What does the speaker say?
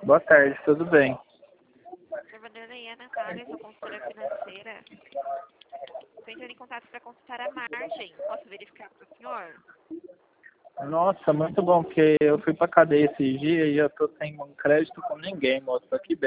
Boa tarde, tudo bem? Observadora Ana Clara, sou consultora financeira. Estou entrando em contato para consultar a margem. Posso verificar com o senhor? Nossa, muito bom, porque eu fui pra cadeia esses dias e eu tô sem crédito com ninguém, moço. Aqui